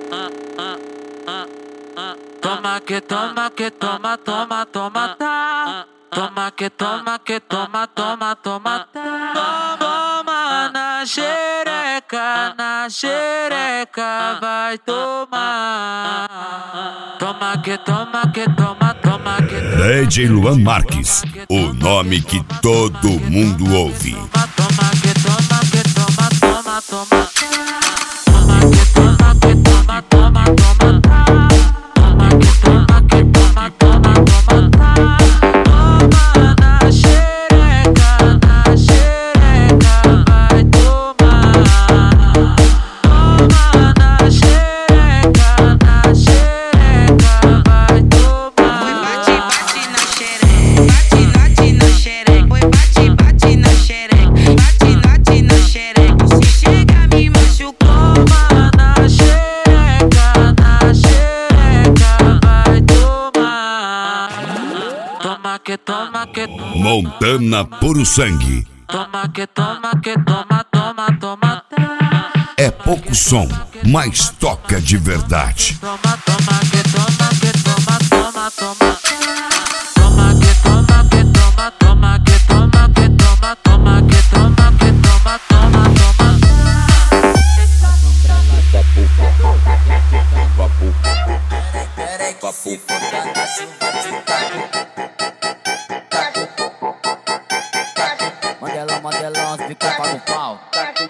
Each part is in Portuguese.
Toma que toma que toma, toma, toma, tá. Toma que toma que toma, toma, toma, tá. Toma na xereca, vai tomar. Toma que toma que toma, toma que toma. DJ Luan Marques, o nome que todo mundo ouve. Toma que toma que toma, toma, toma. Toma que toma que toma, toma, toma, tá. Toma que toma que toma, toma, toma, tá. Toma na xereca, vai tomar. Toma na xereca, vai tomar. Oi, bate, bate na xereca, bate, na xereca. Oi, bate, bate na xereca, bate, na xereca. Se chega me machucou. Toma na xereca, vai tomar. Toma que toma que toma. Montana Puro Sangue. Toma que toma que toma, toma, toma, tá. É pouco som, mas toca de verdade. Toma, toma que toma que toma, toma, toma. Toma que toma que toma, toma que toma que toma, toma que toma que toma, toma, toma. Mandelão, fica para o pau.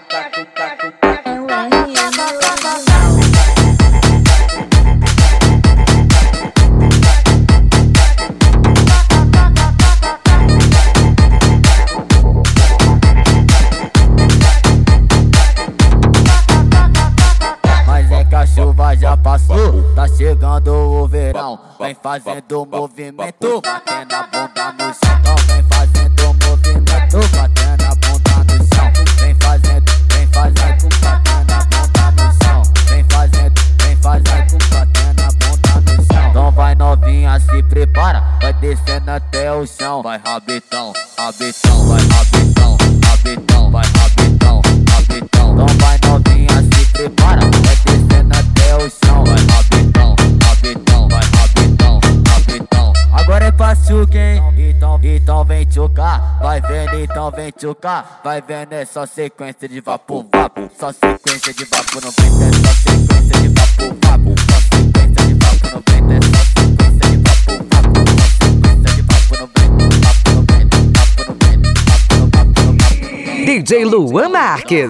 Mas é que a chuva já passou, tá chegando o verão. Vem fazendo movimento, batendo a bunda no chão. Então vem fazendo movimento, batendo a bunda no chão. Vem fazendo, batendo a bunda no chão. Vem fazendo, batendo a bunda no chão. Então vai novinha, se prepara, vai descendo até o chão. Vai rabetão, rabetão, vai rabetão, rabetão, vai rabetão, rabetão. Então vai novinha, se prepara, vai descendo até o chão. Vai rabetão, rabetão, vai rabetão, rabetão. Agora é pra chuca, hein? Então vem tchucar, vai vendo, então vem tchucar. Vai vendo, é só sequência de vapo, vapo. Só sequência de vapo, não vem, é só sequência de vapo, vapo. Só sequência de vapo, não vem, é só sequência de vapo, vapo. Só sequência de vapo, não vem, vapo, não vem, vapo, não vem, vapo, não, vapo, não, vapo, não. DJ Luan Marques.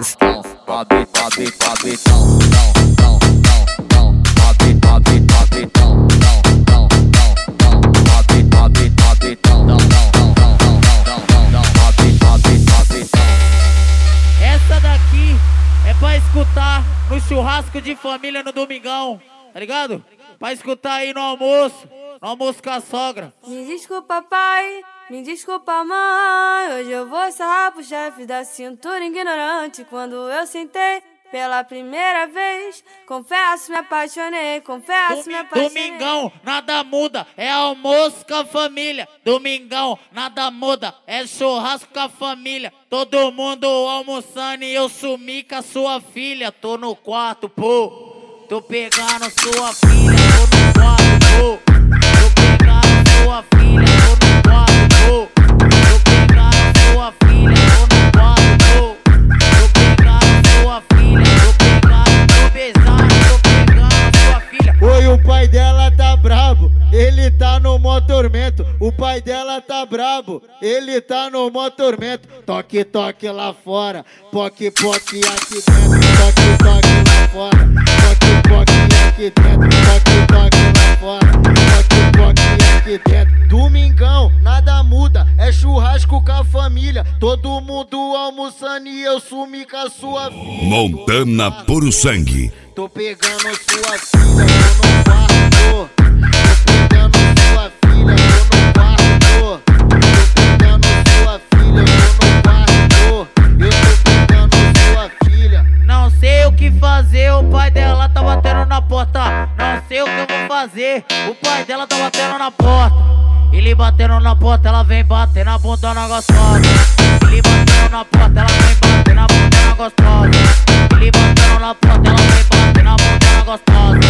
Essa daqui é pra escutar no churrasco de família no domingão, tá ligado? Pra escutar aí no almoço com a sogra. Me desculpa, pai, me desculpa, mãe. Hoje eu vou sarrar pro chefe da cintura ignorante. Quando eu sentei pela primeira vez, confesso, me apaixonei, confesso, me apaixonei. Domingão, nada muda, é almoço com a família. Domingão, nada muda, é churrasco com a família. Todo mundo almoçando e eu sumi com a sua filha. Tô no quarto, pô, tô pegando sua filha. Tô no quarto, pô, tô pegando sua filha. Tô no quarto, pô, tô pegando sua filha. Tô no quarto, pô, tô pegando sua filha. Tô pegando, tô beijando, tô pegando sua filha. Oi, o pai dela tá brabo, ele tá no mó tormento. O pai dela tá brabo, ele tá no mó tormento. Toque, toque lá fora, poque, poque aqui dentro. Toque, toque lá fora, poque, poque aqui dentro. Toque, toque lá fora, poque, poque aqui dentro. Domingão, nada muda, é churrasco com a família. Todo mundo almoçando e eu sumi com a sua filha. Montana Puro Sangue. Tô pegando sua filha, tô no quarto. Tô pegando sua filha, tô no quarto. Tô pegando sua filha, tô no quarto. Eu tô pegando sua filha. Não sei o que fazer, o pai dela tá batendo na porta. Não sei o que eu vou fazer, o pai dela tá batendo na porta. Ele batendo na porta, ela vem bater na bunda na gostosa. Ele batendo na porta, ela vem bater na bunda na gostosa. Ele batendo na porta, ela vem bater na bunda na gostosa.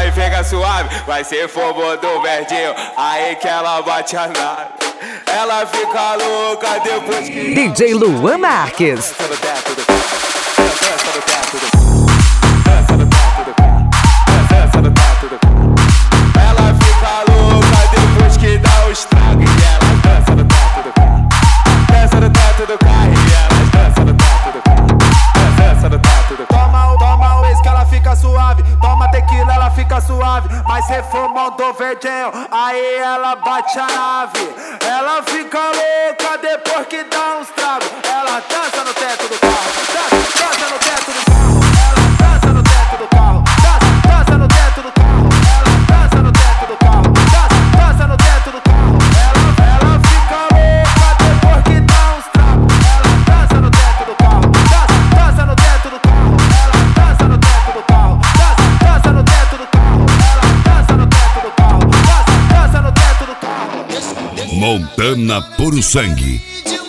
e fica suave. Mas se for do verdinho, aí que ela bate a nave. Ela fica louca depois que... DJ Luan Marques. Ela fica louca depois que dá o estrago. E ela dança no teto do carro. Dança no teto do carro. E ela dança no teto do carro. Dança no teto do carro. Toma o ex que ela fica suave. Toma tequila, ela fica suave. Mas se for do verdinho, aí ela bate a nave. Ela fica louca depois que dá uns tragos. Ela dança no teto do carro. Dança no teto do carro. Ela dança no teto do carro. Dança no teto do carro. Ela dança no teto do carro. Dança no teto do carro. Ela fica louca depois que dá uns tragos. Ela dança no teto do carro. Dança no teto do carro. Ela dança no teto do carro. Dança no teto do carro. Ela dança no teto do carro. Dança no teto do carro. Montana Puro Sangue.